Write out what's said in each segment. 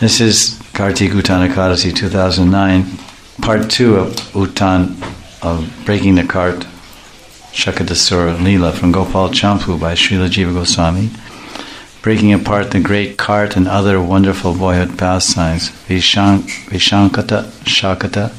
This is Kartik Uttan Ekadasi 2009, part 2 of Uttan, of Breaking the Cart, Shakadasura Leela from Gopal Champu by Srila Jiva Goswami, breaking apart the great cart and other wonderful boyhood pastimes, Vishankata, Shakata,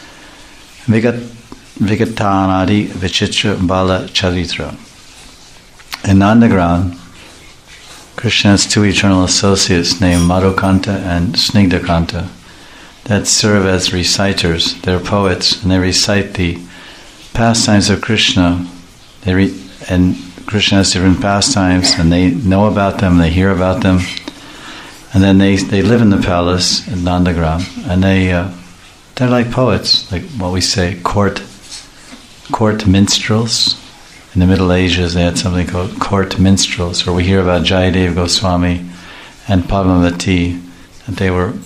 Vigatanadi, Vichitra, Bala, Charitra. In Nandagram, Krishna has two eternal associates named Madhukanta and Snigdhakanta that serve as reciters. They're poets, and they recite the pastimes of Krishna. And Krishna has different pastimes, and they know about them, they hear about them, and then they live in the palace in Nandagram, and they're like poets, like what we say, court minstrels. In the Middle Ages, they had something called court minstrels, where we hear about Jayadev Goswami and Padmavati, that they were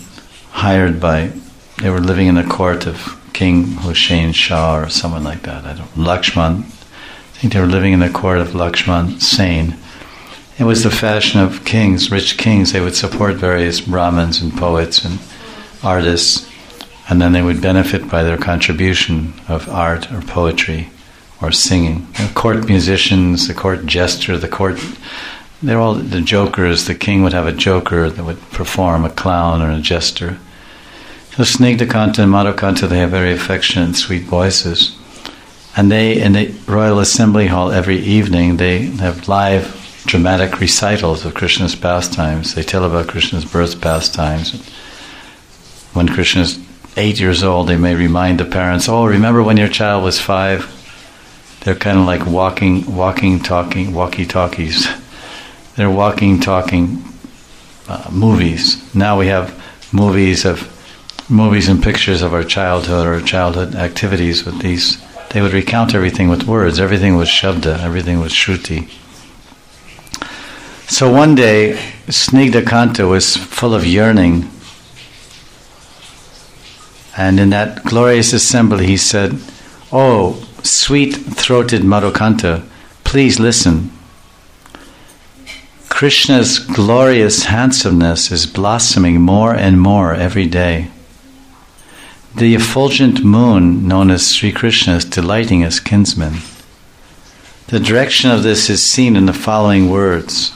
living in the court of King Hussain Shah or someone like that. Lakshman. I think they were living in the court of Lakshman Sen. It was the fashion of kings, rich kings. They would support various Brahmins and poets and artists, and then they would benefit by their contribution of art or poetry or singing. The court musicians, the court jester, they're all the jokers. The king would have a joker that would perform, a clown or a jester. So Snigdhakanta and Madhukanta, they have very affectionate and sweet voices. And they, in the Royal Assembly Hall every evening, they have live dramatic recitals of Krishna's pastimes. They tell about Krishna's birth pastimes. When Krishna's 8 years old, they may remind the parents, remember when your child was 5? They're kind of like talking, walkie-talkies. They're walking, talking movies. Now we have movies and pictures of our childhood or childhood activities with these. They would recount everything with words. Everything was shabda, everything was shruti. So one day, Snigdhakanta was full of yearning. And in that glorious assembly, he said, "Oh, sweet-throated Madhukanta, please listen. Krishna's glorious handsomeness is blossoming more and more every day. The effulgent moon, known as Sri Krishna, is delighting his kinsmen. The direction of this is seen in the following words.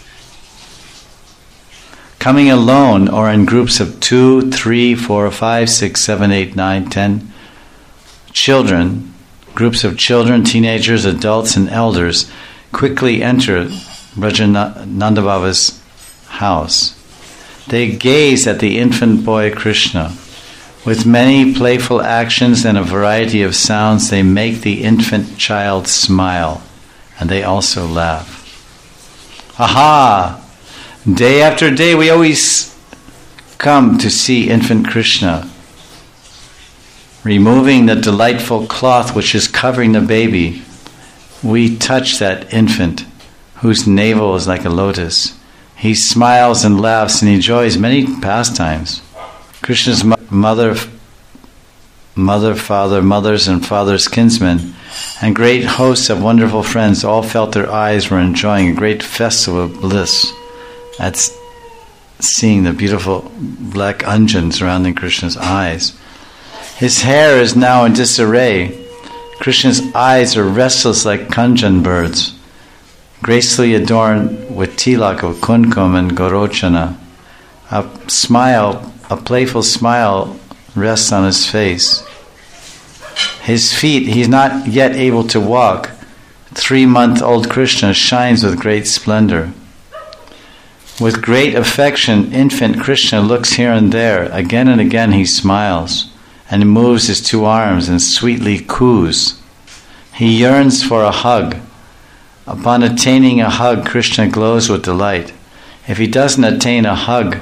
Coming alone or in groups of 2, 3, 4, 5, 6, 7, 8, 9, 10 children, groups of children, teenagers, adults, and elders quickly enter Nanda Baba's house. They gaze at the infant boy Krishna. With many playful actions and a variety of sounds, they make the infant child smile, and they also laugh. Aha! Day after day we always come to see infant Krishna, removing the delightful cloth which is covering the baby. We touch that infant whose navel is like a lotus. He smiles and laughs and enjoys many pastimes. Krishna's mother, father, mothers, and father's kinsmen, and great hosts of wonderful friends all felt their eyes were enjoying a great festival of bliss at seeing the beautiful black anjan surrounding Krishna's eyes. His hair is now in disarray. Krishna's eyes are restless like kanjan birds, gracefully adorned with tilak of kunkum and gorochana. A playful smile rests on his face. His feet, he's not yet able to walk. 3-month-old Krishna shines with great splendor. With great affection, infant Krishna looks here and there. Again and again he smiles and moves his 2 arms and sweetly coos. He yearns for a hug. Upon attaining a hug, Krishna glows with delight. If he doesn't attain a hug,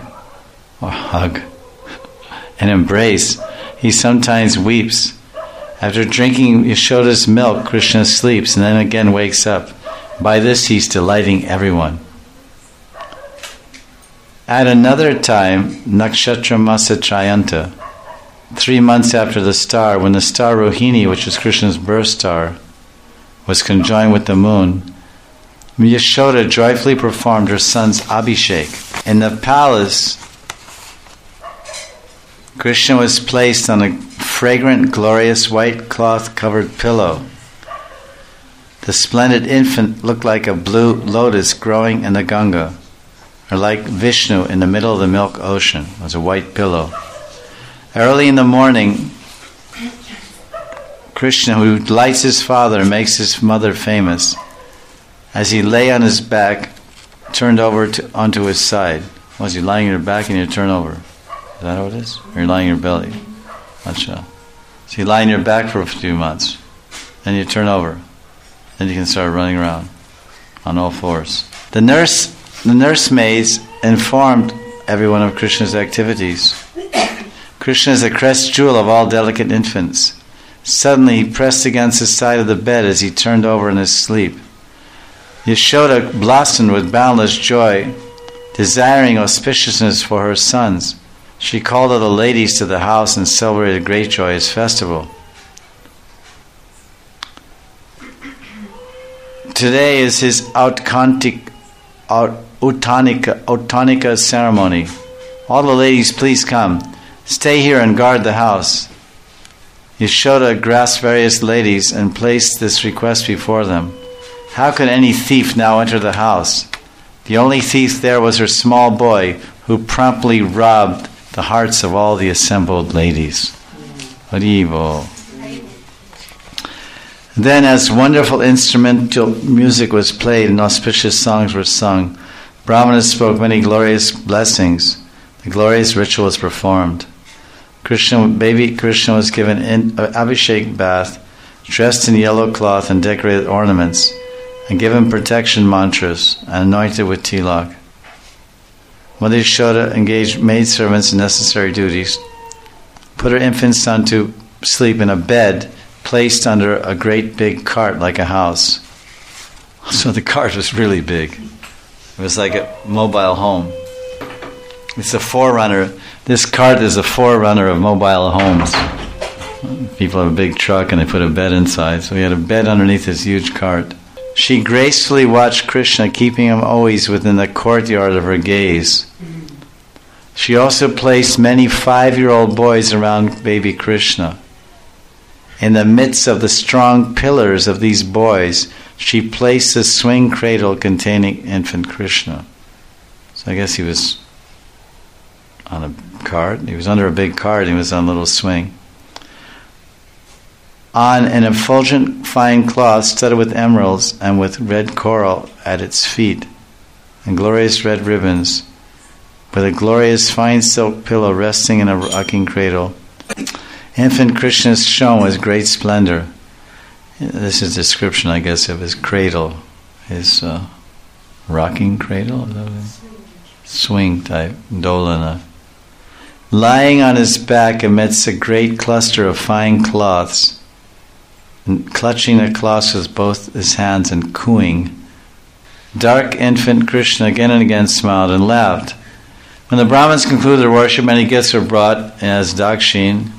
an embrace, he sometimes weeps. After drinking Yashoda's milk, Krishna sleeps and then again wakes up. By this he's delighting everyone. At another time, Nakshatra Masa Trayanta, 3 months after the star, when the star Rohini, which was Krishna's birth star, was conjoined with the moon, Yashoda joyfully performed her son's Abhishek. In the palace Krishna was placed on a fragrant, glorious white cloth-covered pillow. The splendid infant looked like a blue lotus growing in the Ganga, or like Vishnu in the middle of the milk ocean. It was a white pillow. Early in the morning, Krishna, who lights his father and makes his mother famous, as he lay on his back, turned over onto his side. Was he lying on your back and you turn over? Is that how it is? Or you're lying on your belly? Not sure. So you lie on your back for a few months, then you turn over. Then you can start running around on all fours. The nursemaids informed everyone of Krishna's activities. Krishna is the crest jewel of all delicate infants. Suddenly he pressed against the side of the bed as he turned over in his sleep. Yashoda blossomed with boundless joy, desiring auspiciousness for her sons. She called all the ladies to the house and celebrated a great joyous festival. Today is his Uttanika ceremony. All the ladies, please come. Stay here and guard the house. Yashoda grasped various ladies and placed this request before them. How could any thief now enter the house? The only thief there was her small boy, who promptly robbed the hearts of all the assembled ladies. Haribo. Then, as wonderful instrumental music was played and auspicious songs were sung, Brahmanas spoke many glorious blessings. The glorious ritual was performed. Baby Krishna was given an Abhishek bath, dressed in yellow cloth and decorated ornaments, and given protection mantras and anointed with tilak. Mother Yashoda engaged maidservants in necessary duties, put her infant son to sleep in a bed placed under a great big cart like a house. So the cart was really big. It was like a mobile home. It's a forerunner. This cart is a forerunner of mobile homes. People have a big truck and they put a bed inside. So he had a bed underneath this huge cart. She gracefully watched Krishna, keeping him always within the courtyard of her gaze. She also placed many 5-year-old boys around baby Krishna. In the midst of the strong pillars of these boys, she placed a swing cradle containing infant Krishna. So I guess he was on a cart. He was under a big cart. He was on a little swing. On an effulgent fine cloth studded with emeralds and with red coral at its feet, and glorious red ribbons, with a glorious fine silk pillow resting in a rocking cradle, infant Krishna shone with great splendor. This is a description, I guess, of his cradle, his rocking cradle, swing type, dolana. Lying on his back amidst a great cluster of fine cloths, and clutching the cloths with both his hands and cooing, dark infant Krishna again and again smiled and laughed. When the Brahmins concluded their worship, many gifts were brought as dakshin,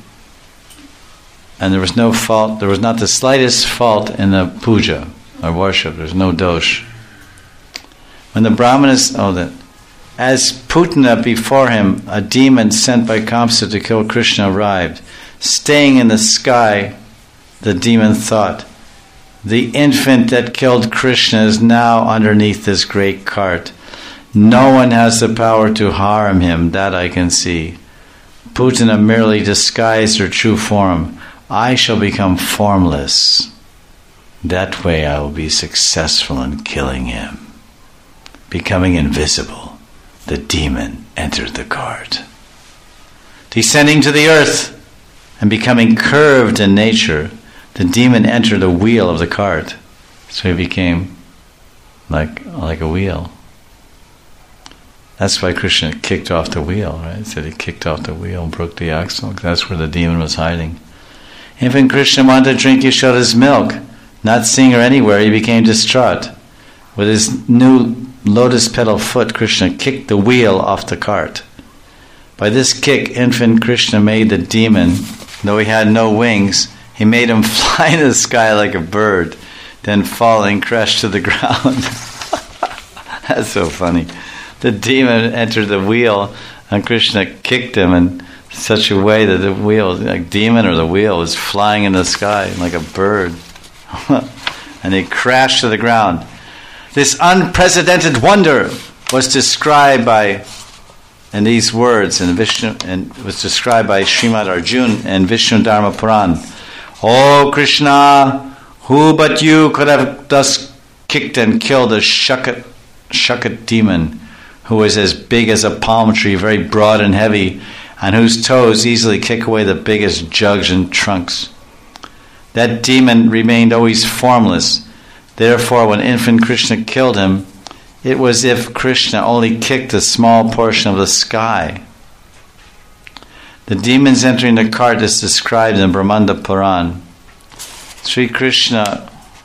and there was no fault. There was not the slightest fault in the puja or worship. There was no dosh. When the Brahmanas, as Putana before him, a demon sent by Kamsa to kill Krishna arrived. Staying in the sky, the demon thought, the infant that killed Krishna is now underneath this great cart. No one has the power to harm him, that I can see. Putana merely disguised her true form. I shall become formless. That way I will be successful in killing him. Becoming invisible, the demon entered the cart. Descending to the earth and becoming curved in nature, the demon entered the wheel of the cart. So he became like a wheel. That's why Krishna kicked off the wheel, right? He said he kicked off the wheel, broke the axle. That's where the demon was hiding. Infant Krishna wanted to drink Yashoda's milk. Not seeing her anywhere, he became distraught. With his new lotus petal foot, Krishna kicked the wheel off the cart. By this kick, infant Krishna made the demon, though he had no wings, he made him fly in the sky like a bird, then falling, crashed to the ground. That's so funny. The demon entered the wheel, and Krishna kicked him and such a way that the wheel, like demon or the wheel, was flying in the sky like a bird. And they crashed to the ground. This unprecedented wonder was described by, in these words, in Vishnu, and was described by Srimad Arjuna and Vishnu Dharma Puran. Oh Krishna, who but you could have thus kicked and killed a Shakat demon, who was as big as a palm tree, very broad and heavy, and whose toes easily kick away the biggest jugs and trunks. That demon remained always formless. Therefore, when infant Krishna killed him, it was as if Krishna only kicked a small portion of the sky. The demons entering the cart is described in Brahmanda Puran. Sri Krishna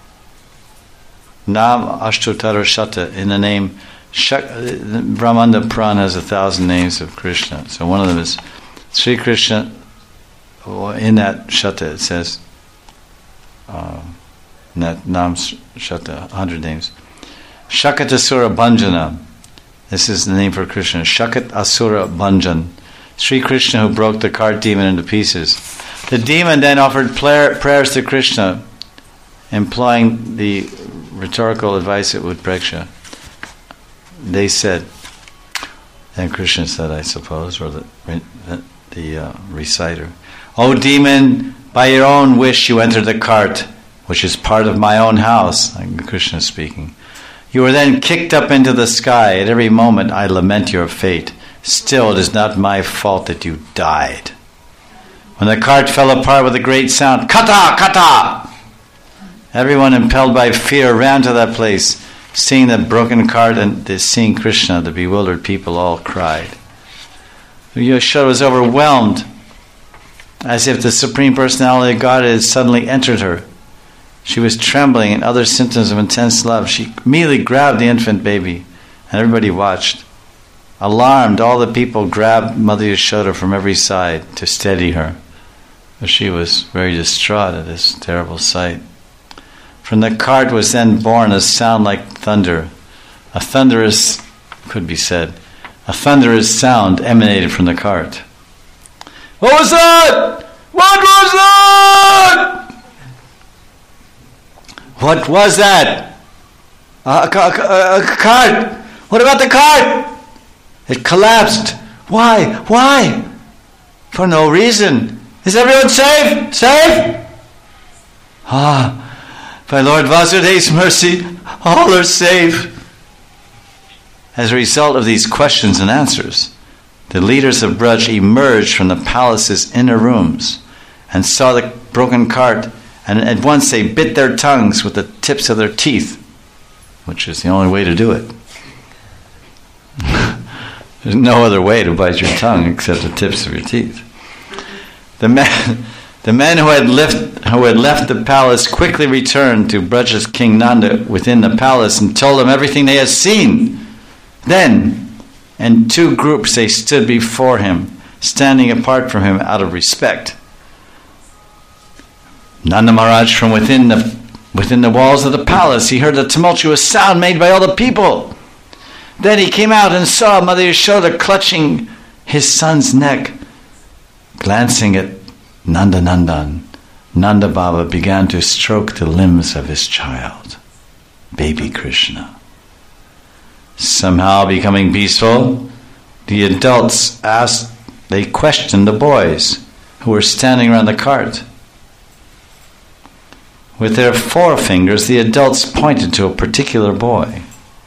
Nam Ashtotara Shata, in the name Brahmanda Puran has 1,000 names of Krishna. So one of them is Sri Krishna. In that Shata it says, in that Nam Shata, 100 names. Shakat Asura Bhanjana. This is the name for Krishna. Shakat Asura Bhanjan. Sri Krishna who broke the cart demon into pieces. The demon then offered prayers to Krishna, employing the rhetorical advice of Utpreksha. They said, and Krishna said, I suppose, or the reciter, "O demon, by your own wish you entered the cart, which is part of my own house." Like Krishna speaking. "You were then kicked up into the sky. At every moment I lament your fate. Still, it is not my fault that you died." When the cart fell apart with a great sound, "Kata! Kata!" everyone impelled by fear ran to that place. Seeing the broken cart and seeing Krishna, the bewildered people all cried. Yashoda was overwhelmed, as if the Supreme Personality of Godhead had suddenly entered her. She was trembling and other symptoms of intense love. She immediately grabbed the infant baby, and everybody watched. Alarmed, all the people grabbed Mother Yashoda from every side to steady her. She was very distraught at this terrible sight. From the cart was then born a sound like thunder. A thunderous sound emanated from the cart. "What was that? What was that? What was that? A cart. What about the cart? It collapsed. Why? Why? For no reason. Is everyone safe? Safe? By Lord Vasudev's mercy, all are safe." As a result of these questions and answers, the leaders of Braj emerged from the palace's inner rooms and saw the broken cart, and at once they bit their tongues with the tips of their teeth, which is the only way to do it. There's no other way to bite your tongue except the tips of your teeth. The men who had left the palace quickly returned to Braja's King Nanda within the palace and told him everything they had seen. Then, in two groups, they stood before him, standing apart from him out of respect. Nanda Maharaj, from within the walls of the palace, he heard the tumultuous sound made by all the people. Then he came out and saw Mother Yashoda clutching his son's neck. Glancing at Nanda Nandan, Nanda Baba began to stroke the limbs of his child, baby Krishna. Somehow becoming peaceful, the adults questioned the boys who were standing around the cart. With their forefingers, the adults pointed to a particular boy.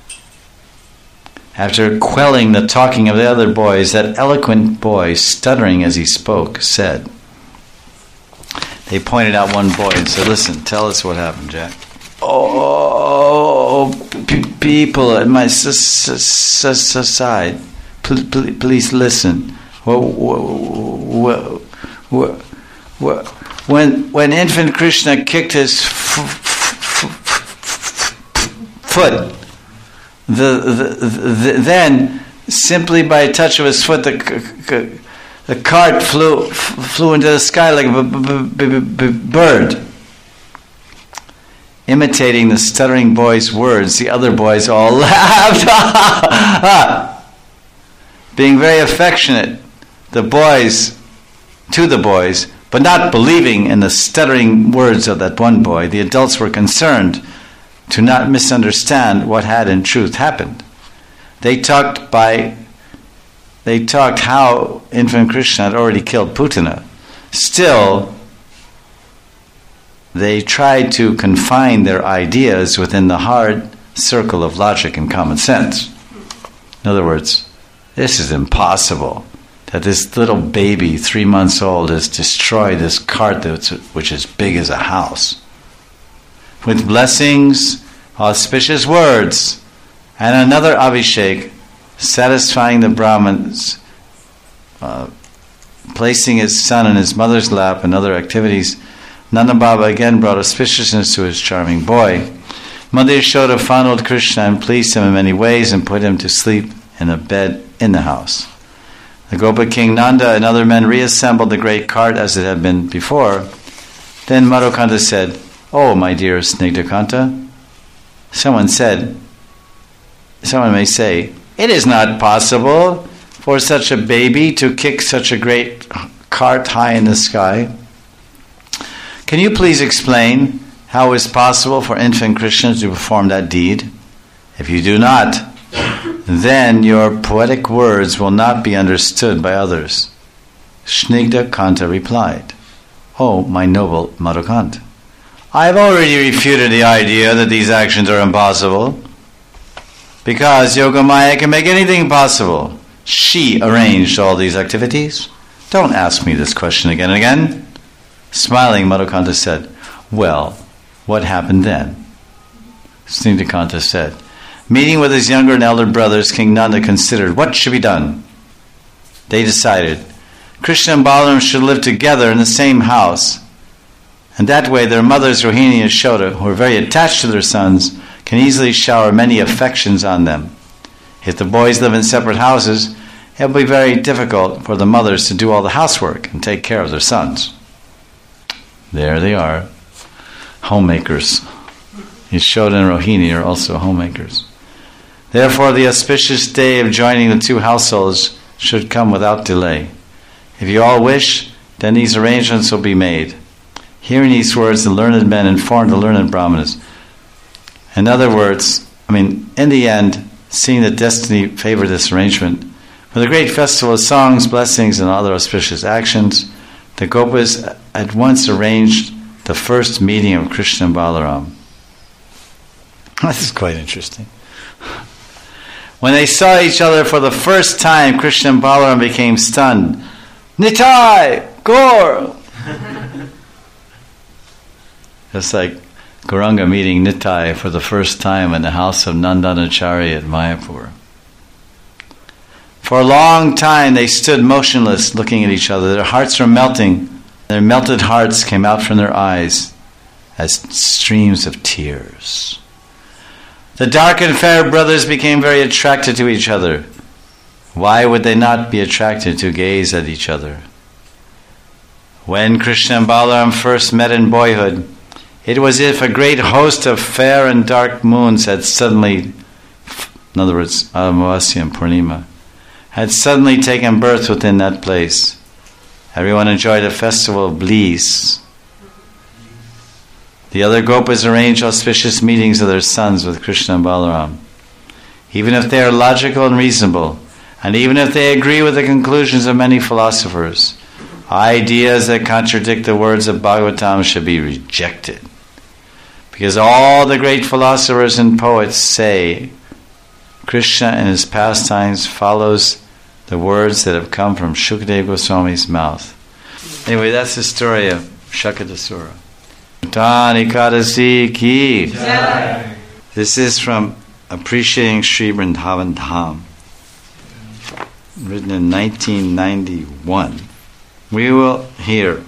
After quelling the talking of the other boys, that eloquent boy, stuttering as he spoke, said, they pointed out one boy and said, "Listen, tell us what happened, Jack." "Oh, people at my side, please listen. When infant Krishna kicked his foot, then simply by a touch of his foot, the cart flew into the sky like a bird." Imitating the stuttering boy's words, the other boys all laughed. Being very affectionate, the boys to the boys, but not believing in the stuttering words of that one boy. The adults were concerned to not misunderstand what had in truth happened. They talked how infant Krishna had already killed Putana. Still, they tried to confine their ideas within the hard circle of logic and common sense. In other words, this is impossible, that this little baby, 3 months old, has destroyed this cart which is big as a house. With blessings, auspicious words, and another Abhishek, satisfying the Brahmins, placing his son in his mother's lap and other activities, Nanda Baba again brought auspiciousness to his charming boy. Mother Yashoda fondled Krishna and pleased him in many ways and put him to sleep in a bed in the house. The Gopa King Nanda and other men reassembled the great cart as it had been before. Then Madhukanta said, "Oh, my dear Snigdhakanta," someone may say, "It is not possible for such a baby to kick such a great cart high in the sky. Can you please explain how it is possible for infant Krishna to perform that deed? If you do not, then your poetic words will not be understood by others." Snigdhakanta replied, "Oh, my noble Madhukanta, I have already refuted the idea that these actions are impossible, because Yogamaya can make anything possible. She arranged all these activities. Don't ask me this question again and again." Smiling, Madhukanta said, "Well, what happened then?" Snigdhakanta said, "Meeting with his younger and elder brothers, King Nanda considered what should be done. They decided Krishna and Balaram should live together in the same house, and that way their mothers, Rohini and Yashoda, who were very attached to their sons, can easily shower many affections on them. If the boys live in separate houses, it will be very difficult for the mothers to do all the housework and take care of their sons." There they are, homemakers. Yashoda and Rohini are also homemakers. Therefore, the auspicious day of joining the two households should come without delay. If you all wish, then these arrangements will be made. Hearing these words, the learned men informed the learned Brahmanas. In other words, in the end, seeing that destiny favored this arrangement, for the great festival of songs, blessings, and other auspicious actions, the Gopas at once arranged the first meeting of Krishna and Balaram. This is quite interesting. When they saw each other for the first time, Krishna and Balaram became stunned. "Nitai! Gaur!" It's like Gauranga meeting Nitai for the first time in the house of Nandanacharya at Mayapur. For a long time they stood motionless, looking at each other. Their hearts were melting. Their melted hearts came out from their eyes as streams of tears. The dark and fair brothers became very attracted to each other. Why would they not be attracted to gaze at each other? When Krishna and Balaram first met in boyhood, it was as if a great host of fair and dark moons had suddenly, in other words, Amavasya and Purnima, had suddenly taken birth within that place. Everyone enjoyed a festival of bliss. The other Gopas arranged auspicious meetings of their sons with Krishna and Balaram. Even if they are logical and reasonable, and even if they agree with the conclusions of many philosophers, ideas that contradict the words of Bhagavatam should be rejected. Because all the great philosophers and poets say Krishna in his pastimes follows the words that have come from Shukadeva Goswami's mouth. Anyway, that's the story of Shakadasura. Tani Kadasi Ki. This is from Appreciating Sri Vrindavan Dham, written in 1991. We will hear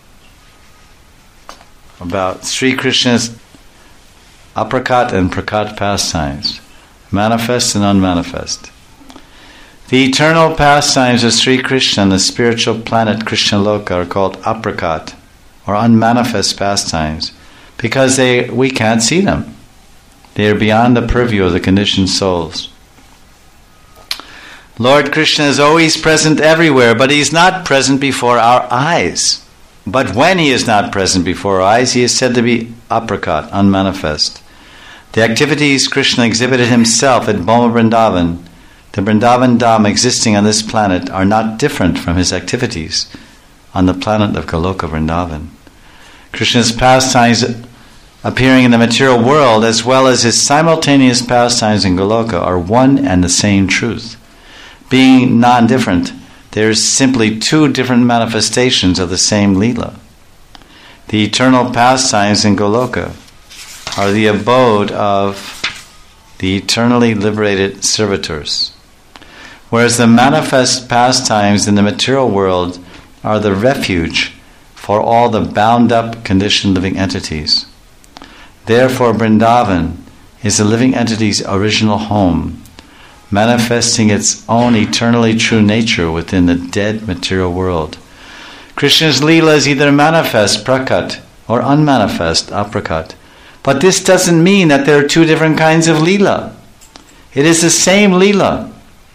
about Sri Krishna's aprakat and prakat pastimes, manifest and unmanifest. The eternal pastimes of Sri Krishna and the spiritual planet Krishna Loka are called aprakat, or unmanifest pastimes, because we can't see them. They are beyond the purview of the conditioned souls. Lord Krishna is always present everywhere, but He is not present before our eyes. But when He is not present before our eyes, He is said to be aprakat, unmanifest. The activities Krishna exhibited Himself at Bhoma Vrindavan, the Vrindavan Dham existing on this planet, are not different from His activities on the planet of Goloka Vrindavan. Krishna's pastimes appearing in the material world, as well as His simultaneous pastimes in Goloka, are one and the same truth. Being non-different, there is simply two different manifestations of the same Leela. The eternal pastimes in Goloka are the abode of the eternally liberated servitors, whereas the manifest pastimes in the material world are the refuge for all the bound-up conditioned living entities. Therefore, Vrindavan is the living entity's original home, manifesting its own eternally true nature within the dead material world. Krishna's Leela is either manifest, prakat, or unmanifest, aprakat. But this doesn't mean that there are two different kinds of Leela. It is the same Leela,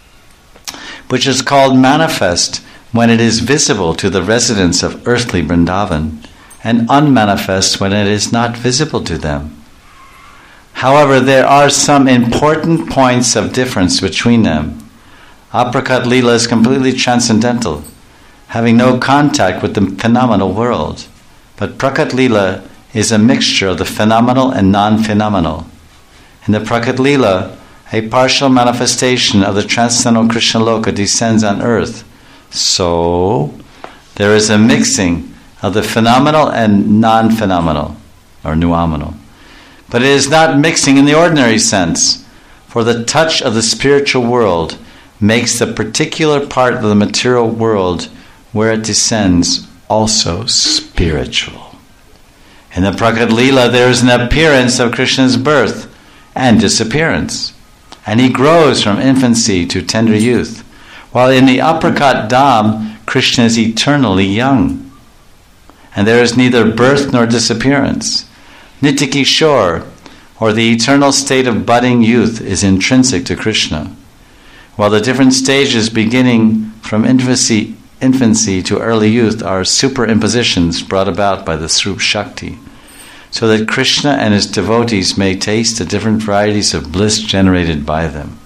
which is called manifest when it is visible to the residents of earthly Vrindavan, and unmanifest when it is not visible to them. However, there are some important points of difference between them. Aprakat Leela is completely transcendental, having no contact with the phenomenal world. But Prakat Leela is a mixture of the phenomenal and non-phenomenal. In the Prakat Leela, a partial manifestation of the transcendental Krishna Loka descends on earth. So, there is a mixing of the phenomenal and non-phenomenal, or noumenal. But it is not mixing in the ordinary sense, for the touch of the spiritual world makes the particular part of the material world where it descends also spiritual. In the Prakat Leela, there is an appearance of Krishna's birth and disappearance, and He grows from infancy to tender youth, while in the Aprakat Dham, Krishna is eternally young, and there is neither birth nor disappearance. Nityakishore, or the eternal state of budding youth, is intrinsic to Krishna, while the different stages beginning from infancy to early youth are superimpositions brought about by the Srup Shakti, so that Krishna and His devotees may taste the different varieties of bliss generated by them.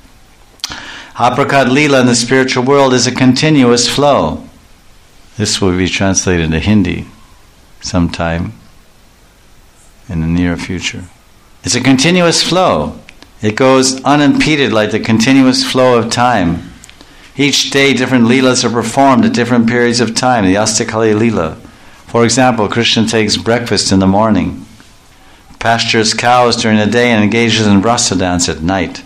Aprakat Leela in the spiritual world is a continuous flow. This will be translated into Hindi sometime in the near future. It's a continuous flow. It goes unimpeded like the continuous flow of time. Each day different Leelas are performed at different periods of time. The Astakali Leela. For example, Krishna takes breakfast in the morning, pastures cows during the day, and engages in rasa dance at night.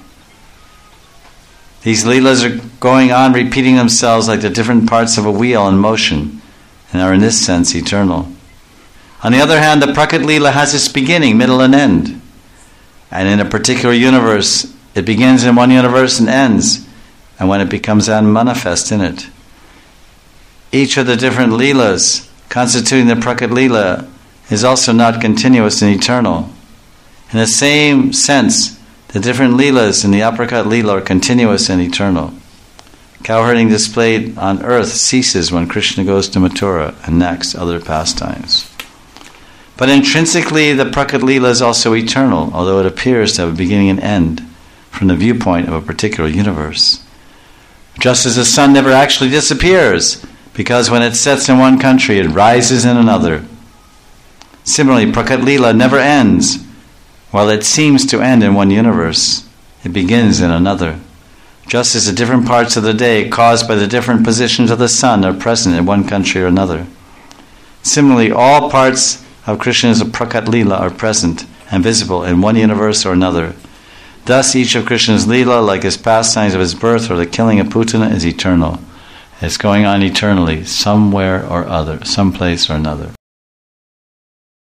These Leelas are going on repeating themselves like the different parts of a wheel in motion, and are in this sense eternal. On the other hand, the Prakat Leela has its beginning, middle, and end. And in a particular universe, it begins in one universe and ends, and when it becomes unmanifest in it. Each of the different Leelas constituting the Prakat Leela is also not continuous and eternal. In the same sense, the different Leelas in the Aprakat Leela are continuous and eternal. Cowherding displayed on earth ceases when Krishna goes to Mathura, and next other pastimes. But intrinsically, the Prakat Leela is also eternal, although it appears to have a beginning and end from the viewpoint of a particular universe. Just as the sun never actually disappears, because when it sets in one country, it rises in another. Similarly, Prakat Leela never ends. While it seems to end in one universe, it begins in another. Just as the different parts of the day caused by the different positions of the sun are present in one country or another. Similarly, all parts of Krishna's Prakat Leela are present and visible in one universe or another. Thus, each of Krishna's Leela, like his pastimes of his birth or the killing of Putana, is eternal. It's going on eternally, somewhere or other, someplace or another.